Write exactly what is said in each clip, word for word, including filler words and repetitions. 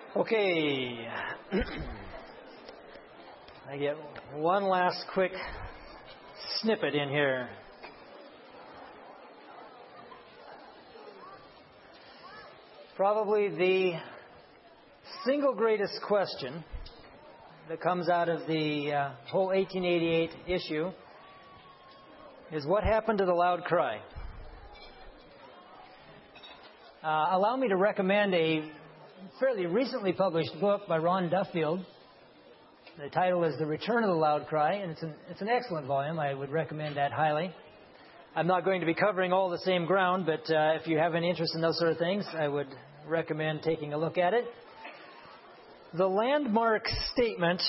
Okay, I get one last quick snippet in here. Probably the single greatest question that comes out of the uh, whole eighteen eighty-eight issue is what happened to the loud cry? Uh, allow me to recommend a fairly recently published book by Ron Duffield. The title is The Return of the Loud Cry, and it's an, it's an excellent volume. I would recommend that highly. I'm not going to be covering all the same ground, but uh, if you have any interest in those sort of things, I would recommend taking a look at it. The landmark statement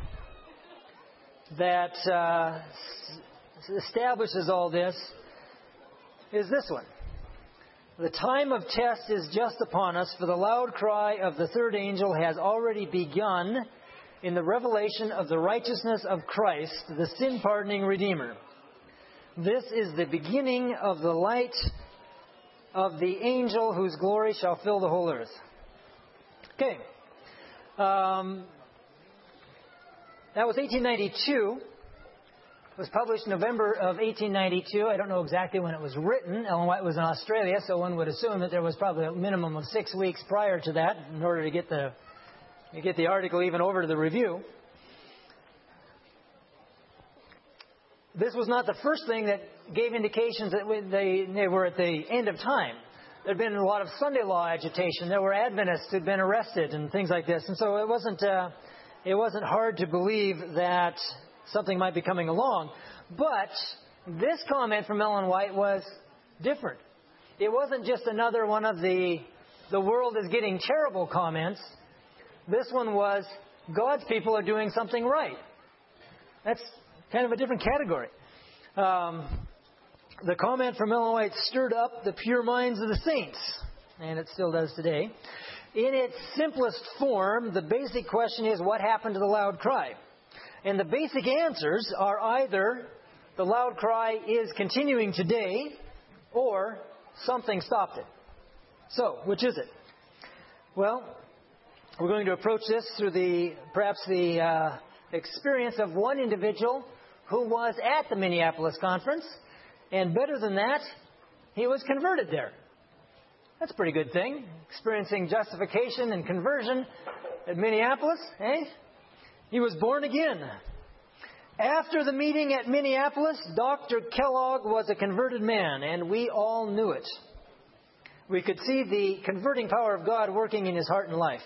that uh, establishes all this is this one. The time of test is just upon us, for the loud cry of the third angel has already begun in the revelation of the righteousness of Christ, the sin-pardoning Redeemer. This is the beginning of the light of the angel whose glory shall fill the whole earth. Okay. Um, that was eighteen ninety-two. It was published in November of eighteen ninety-two. I don't know exactly when it was written. Ellen White was in Australia, so one would assume that there was probably a minimum of six weeks prior to that in order to get the to get the article even over to the review. This was not the first thing that gave indications that they, they were at the end of time. There had been a lot of Sunday law agitation. There were Adventists who had been arrested and things like this. And so it wasn't uh, it wasn't hard to believe that something might be coming along. But this comment from Ellen White was different. It wasn't just another one of the the world is getting terrible comments. This one was God's people are doing something right. That's kind of a different category. Um, the comment from Ellen White stirred up the pure minds of the saints, and it still does today. In its simplest form, the basic question is, what happened to the loud cry? And the basic answers are either the loud cry is continuing today or something stopped it. So, which is it? Well, we're going to approach this through the perhaps the uh, experience of one individual who was at the Minneapolis conference, and better than that, he was converted there. That's a pretty good thing, experiencing justification and conversion at Minneapolis, eh? He was born again. After the meeting at Minneapolis, Doctor Kellogg was a converted man, and we all knew it. We could see the converting power of God working in his heart and life.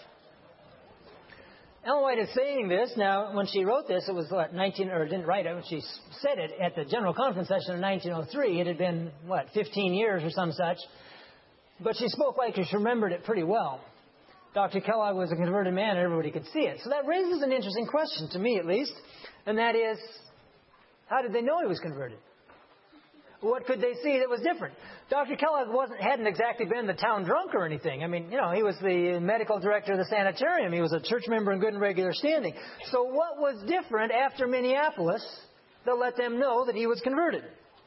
Ellen White is saying this. Now, when she wrote this, it was what, nineteen, or didn't write it, when she said it at the General Conference session in nineteen oh three. It had been, what, fifteen years or some such. But she spoke like she remembered it pretty well. Doctor Kellogg was a converted man, and everybody could see it. So that raises an interesting question, to me at least, and that is, how did they know he was converted? What could they see that was different? Doctor Kellogg wasn't, hadn't exactly been the town drunk or anything. I mean, you know, he was the medical director of the sanitarium. He was a church member in good and regular standing. So what was different after Minneapolis that let them know that he was converted?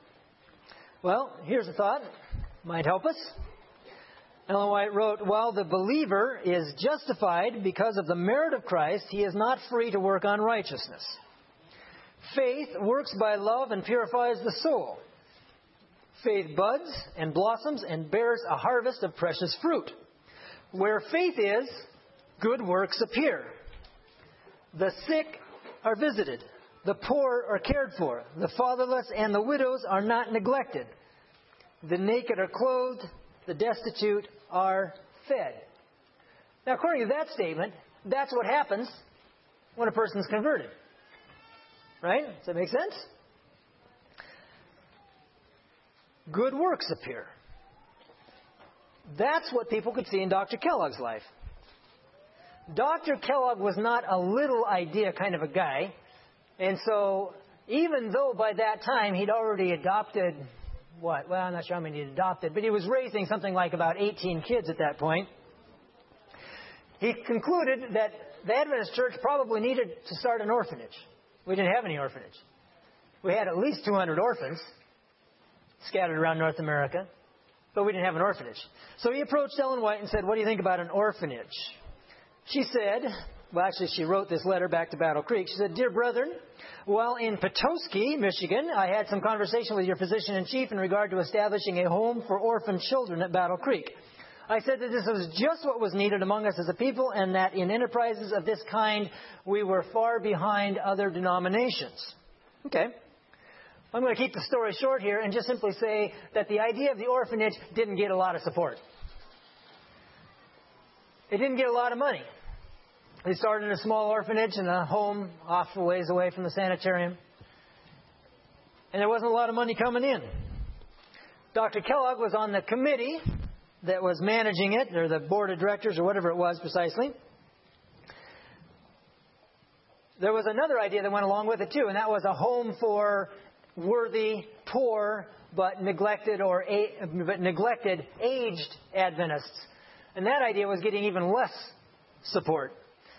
Well, here's a thought. Might help us. Ellen White wrote, while the believer is justified because of the merit of Christ, he is not free to work on righteousness. Faith works by love and purifies the soul. Faith buds and blossoms and bears a harvest of precious fruit. Where faith is, good works appear. The sick are visited. The poor are cared for. The fatherless and the widows are not neglected. The naked are clothed. The destitute are fed. Now, according to that statement, that's what happens when a person's converted. Right? Does that make sense? Good works appear. That's what people could see in Doctor Kellogg's life. Doctor Kellogg was not a little idea kind of a guy. And so, even though by that time he'd already adopted, what? Well, I'm not sure how many he'd adopted, but he was raising something like about eighteen kids at that point. He concluded that the Adventist Church probably needed to start an orphanage. We didn't have any orphanage. We had at least two hundred orphans scattered around North America, but we didn't have an orphanage. So he approached Ellen White and said, what do you think about an orphanage? She said, well, actually, she wrote this letter back to Battle Creek. She said, "Dear brethren, while in Petoskey, Michigan, I had some conversation with your physician-in-chief in regard to establishing a home for orphan children at Battle Creek. I said that this was just what was needed among us as a people, and that in enterprises of this kind, we were far behind other denominations." Okay. I'm going to keep the story short here and just simply say that the idea of the orphanage didn't get a lot of support. It didn't get a lot of money. They started a small orphanage in a home off a ways away from the sanitarium. And there wasn't a lot of money coming in. Doctor Kellogg was on the committee that was managing it, or the board of directors, or whatever it was precisely. There was another idea that went along with it too, and that was a home for worthy, poor, but neglected or a, but neglected aged Adventists. And that idea was getting even less support.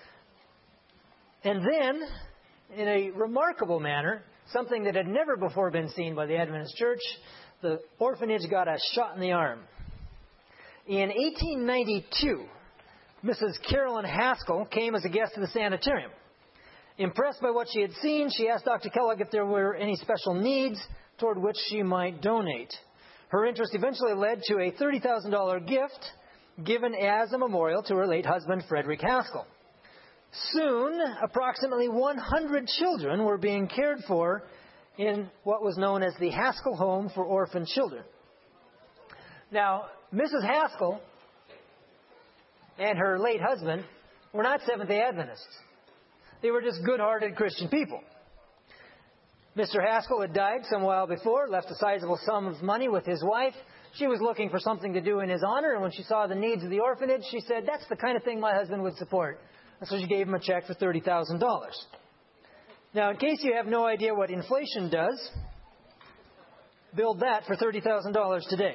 And then, in a remarkable manner, something that had never before been seen by the Adventist Church, the orphanage got a shot in the arm. In eighteen ninety-two, Missus Carolyn Haskell came as a guest to the sanitarium. Impressed by what she had seen, she asked Doctor Kellogg if there were any special needs toward which she might donate. Her interest eventually led to a thirty thousand dollars gift given as a memorial to her late husband, Frederick Haskell. Soon, approximately one hundred children were being cared for in what was known as the Haskell Home for Orphan Children. Now, Missus Haskell and her late husband were not Seventh-day Adventists. They were just good-hearted Christian people. Mister Haskell had died some while before, left a sizable sum of money with his wife. She was looking for something to do in his honor, and when she saw the needs of the orphanage, she said, "That's the kind of thing my husband would support." And so she gave him a check for thirty thousand dollars. Now, in case you have no idea what inflation does, build that for thirty thousand dollars today.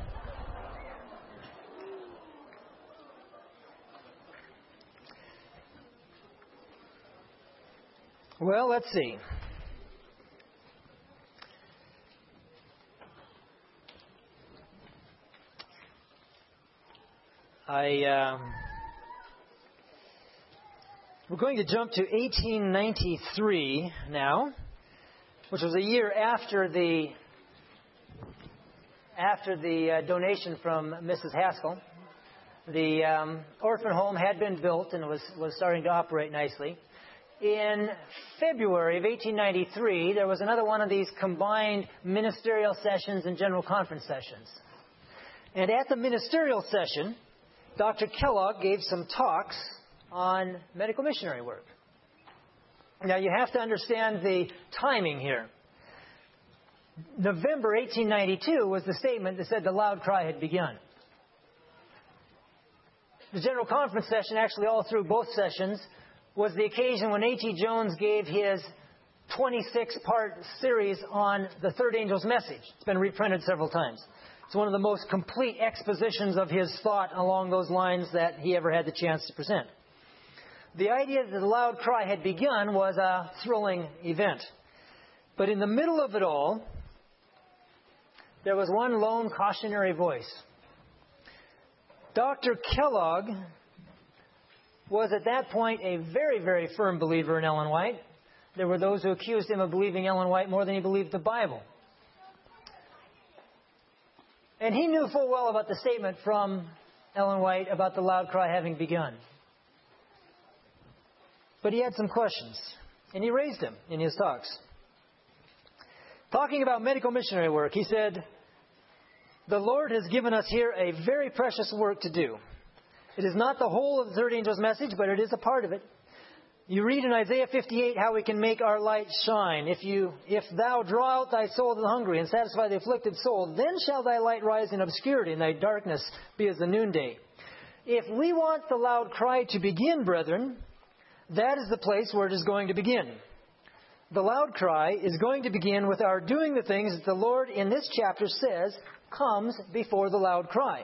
Well, let's see. I uh, we're going to jump to eighteen ninety-three now, which was a year after the after the uh, donation from Missus Haskell. The um, orphan home had been built and was was starting to operate nicely. In February of eighteen ninety-three, there was another one of these combined ministerial sessions and general conference sessions. And at the ministerial session, Doctor Kellogg gave some talks on medical missionary work. Now, you have to understand the timing here. November eighteen ninety-two was the statement that said the loud cry had begun. The general conference session, actually all through both sessions, was the occasion when A T Jones gave his twenty-six part series on the third angel's message. It's been reprinted several times. It's one of the most complete expositions of his thought along those lines that he ever had the chance to present. The idea that the loud cry had begun was a thrilling event. But in the middle of it all, there was one lone cautionary voice. Doctor Kellogg was at that point a very, very firm believer in Ellen White. There were those who accused him of believing Ellen White more than he believed the Bible. And he knew full well about the statement from Ellen White about the loud cry having begun. But he had some questions, and he raised them in his talks. Talking about medical missionary work, he said, "The Lord has given us here a very precious work to do. It is not the whole of the third angel's message, but it is a part of it. You read in Isaiah fifty-eight how we can make our light shine. If you, if thou draw out thy soul to the hungry and satisfy the afflicted soul, then shall thy light rise in obscurity and thy darkness be as the noonday." If we want the loud cry to begin, brethren, that is the place where it is going to begin. The loud cry is going to begin with our doing the things that the Lord in this chapter says comes before the loud cry.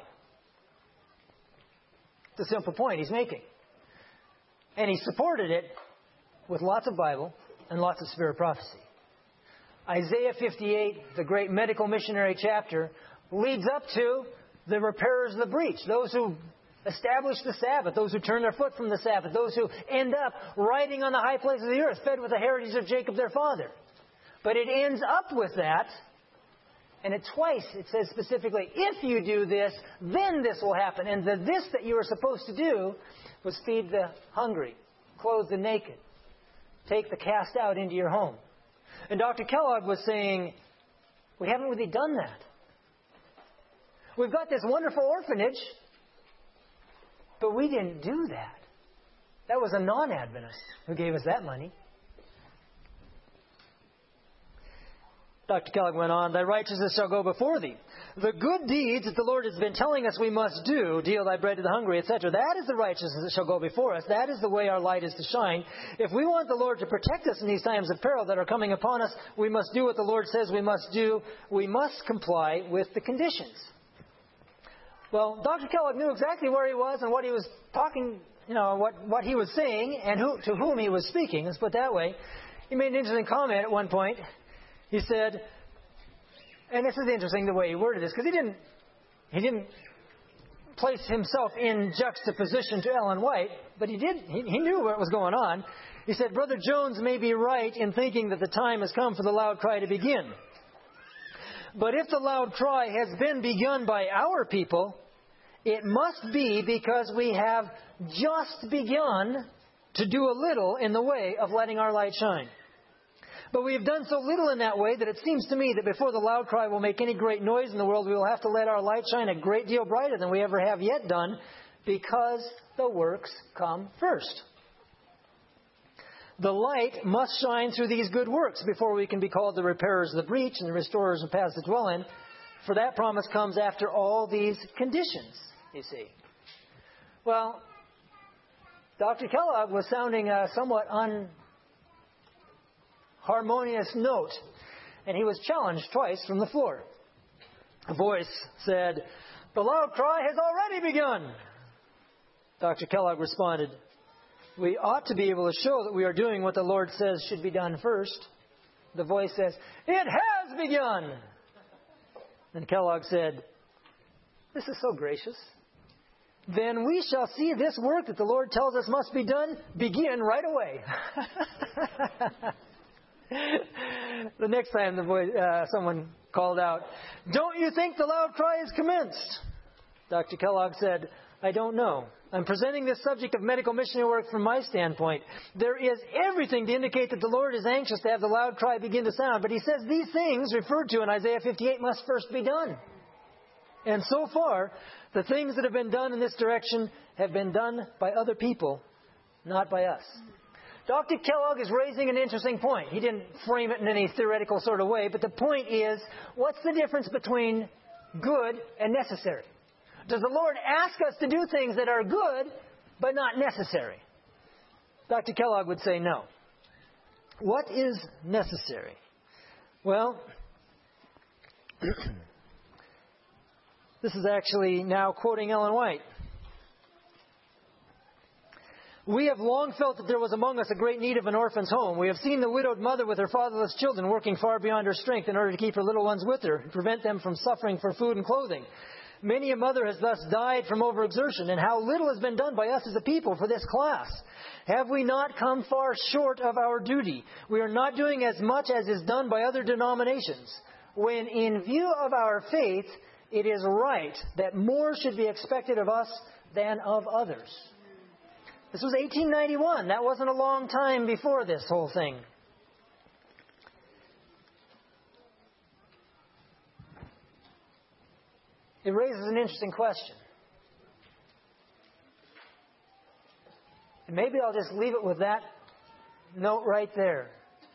It's a simple point he's making. And he supported it with lots of Bible and lots of spirit prophecy. Isaiah fifty-eight, the great medical missionary chapter, leads up to the repairers of the breach, those who establish the Sabbath, those who turn their foot from the Sabbath, those who end up riding on the high places of the earth, fed with the heritage of Jacob their father. But it ends up with that, and it twice it says specifically, if you do this, then this will happen. And the this that you were supposed to do was feed the hungry, clothe the naked, take the cast out into your home. And Doctor Kellogg was saying, we haven't really done that. We've got this wonderful orphanage, but we didn't do that. That was a non-Adventist who gave us that money. Doctor Kellogg went on, thy righteousness shall go before thee. The good deeds that the Lord has been telling us we must do, deal thy bread to the hungry, et cetera, that is the righteousness that shall go before us. That is the way our light is to shine. If we want the Lord to protect us in these times of peril that are coming upon us, we must do what the Lord says we must do. We must comply with the conditions. Well, Doctor Kellogg knew exactly where he was and what he was talking, you know, what, what he was saying and who, to whom he was speaking. Let's put it that way. He made an interesting comment at one point. He said, and this is interesting the way he worded this, because he didn't, he didn't place himself in juxtaposition to Ellen White, but he did. He, he knew what was going on. He said, Brother Jones may be right in thinking that the time has come for the loud cry to begin. But if the loud cry has been begun by our people, it must be because we have just begun to do a little in the way of letting our light shine. But we have done so little in that way that it seems to me that before the loud cry will make any great noise in the world, we will have to let our light shine a great deal brighter than we ever have yet done, because the works come first. The light must shine through these good works before we can be called the repairers of the breach and the restorers of paths to dwell in. For that promise comes after all these conditions, you see. Well, Doctor Kellogg was sounding a somewhat unharmonious note, and he was challenged twice from the floor. A voice said, "The loud cry has already begun." Doctor Kellogg responded, "We ought to be able to show that we are doing what the Lord says should be done first." The voice says, "It has begun." Then Kellogg said, "This is so gracious. Then we shall see this work that the Lord tells us must be done begin right away." The next time the voice, uh, someone called out, "Don't you think the loud cry has commenced?" Doctor Kellogg said, "I don't know. I'm presenting this subject of medical missionary work from my standpoint. There is everything to indicate that the Lord is anxious to have the loud cry begin to sound. But he says these things referred to in Isaiah fifty-eight must first be done. And so far, the things that have been done in this direction have been done by other people, not by us." Doctor Kellogg is raising an interesting point. He didn't frame it in any theoretical sort of way, but the point is, what's the difference between good and necessary? Does the Lord ask us to do things that are good, but not necessary? Doctor Kellogg would say no. What is necessary? Well, this is actually now quoting Ellen White. "We have long felt that there was among us a great need of an orphan's home. We have seen the widowed mother with her fatherless children working far beyond her strength in order to keep her little ones with her and prevent them from suffering for food and clothing. Many a mother has thus died from overexertion, and how little has been done by us as a people for this class. Have we not come far short of our duty? We are not doing as much as is done by other denominations. When in view of our faith, it is right that more should be expected of us than of others." This was eighteen ninety-one. That wasn't a long time before this whole thing. It raises an interesting question. And maybe I'll just leave it with that note right there.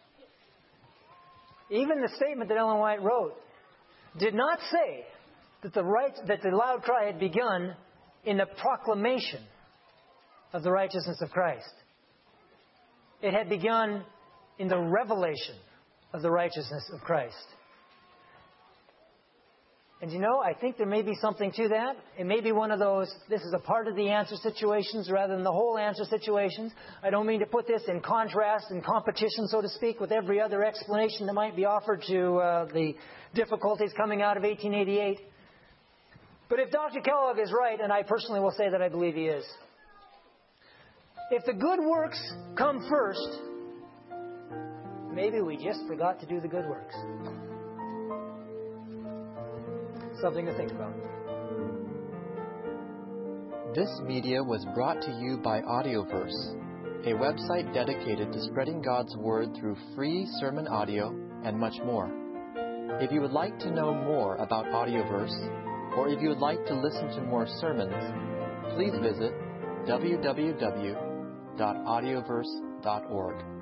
Even the statement that Ellen White wrote did not say that the right, that the loud cry had begun in the proclamation of the righteousness of Christ. It had begun in the revelation of the righteousness of Christ. And you know, I think there may be something to that. It may be one of those, this is a part of the answer situations rather than the whole answer situations. I don't mean to put this in contrast and competition, so to speak, with every other explanation that might be offered to uh, the difficulties coming out of eighteen eighty-eight. But if Doctor Kellogg is right, and I personally will say that I believe he is, if the good works come first, maybe we just forgot to do the good works. Something to think about. This media was brought to you by Audioverse, a website dedicated to spreading God's Word through free sermon audio and much more. If you would like to know more about Audioverse, or if you would like to listen to more sermons, please visit w w w dot audioverse dot org.